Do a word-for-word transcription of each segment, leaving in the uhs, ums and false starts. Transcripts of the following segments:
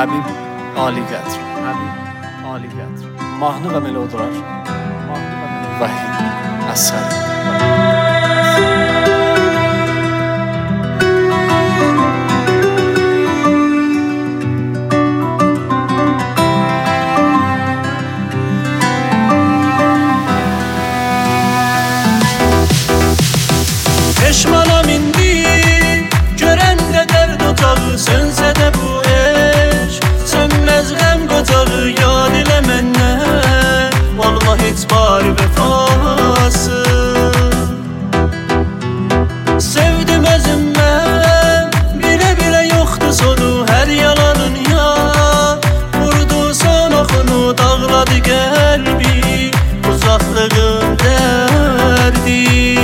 Həbib Ali Qədr, Həbib Ali Qədr. Mahnı və melodiyalar Mahnı və melodiyalar Vahid Əsəri. Peşmanam indi, görəndə dərd otağı, sönsə də bu eşq, sönməz qəm qocağı. Yad elə məndən, vallahi heç var vəfası. Sevdim özüm mən, bilə-bilə yoxdur sonu, hər yalanın ya vurdu son oxunu, dağladı qəlbi, uzaqlığın dərdi.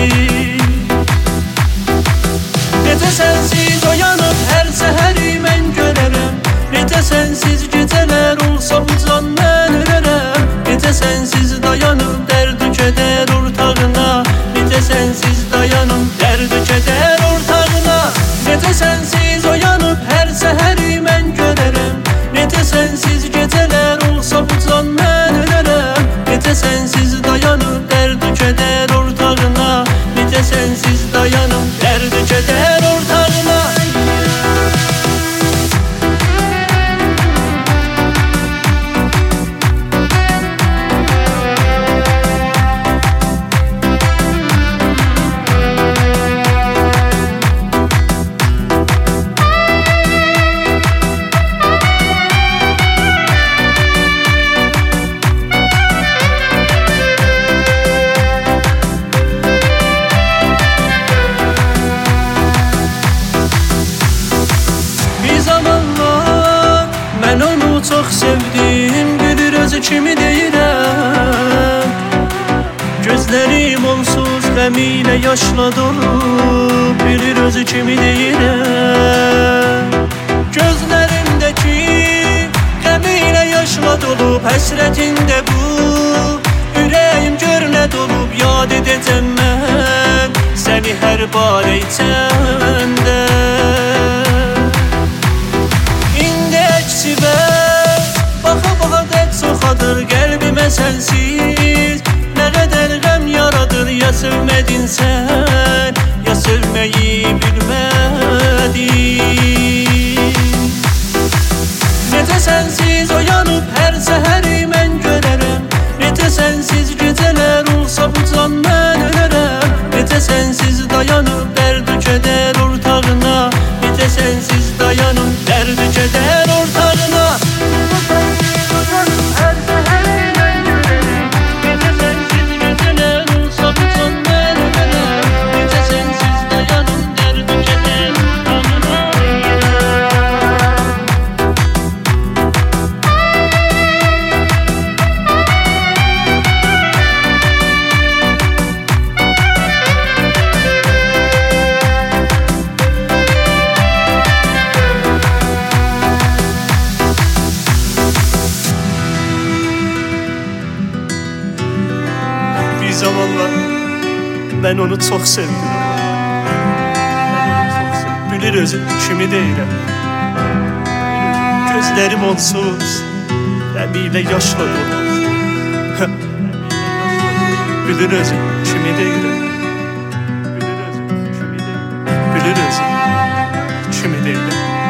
Necə sənsiz oyanıb hər səhəri mən görərəm, necə sənsiz gecələr olsa bu can mən ölərəm. Necə sənsiz dayanıb dərd-ü kədər ortağına, necə sənsiz dayanıb dərd-ü kədər ortağına. Necə sənsiz oyanıb hər səhəri mən görərəm, necə sənsiz gecələr olsa bu can mən ölərəm. Necə sənsiz dayanıb dərd-ü kədər ortağına, necə sənsiz dayanıb dərd-ü kədər ortağına. Mən onu çox sevdim, bilir özü kimi deyirəm. Gözlərim onsuz qəm ilə yaşla dolub, bilir özü kimi deyirəm. Gözlərimdəki qəm ilə yaşla dolub, həsrətində bu ürəyim gör nə dolub. Yad edəcəm mən səni hər barə içəndə. Baxa-baxa dərd çoxadır qəlbimə sənsiz, nə qədər qəm yaradır. Ya sevmədin sən, ya sevməyi bilmədin. Necə sənsiz oyanıb hər səhəri mən görərəm, necə sənsiz gecələr olsa bu can mən ölərəm. Necə sənsiz dayanıb dərd-ü kədər ortağına, necə sənsiz dayanıb dərd-ü kədər ortağına. Bir zamanlar mən onu çox sevdim, bilir özü kimi deyirəm. Gözlərim onsuz qəm ilə yaşla dolub, bilir özü kimi deyirəm. Bilir özü kimi deyirəm.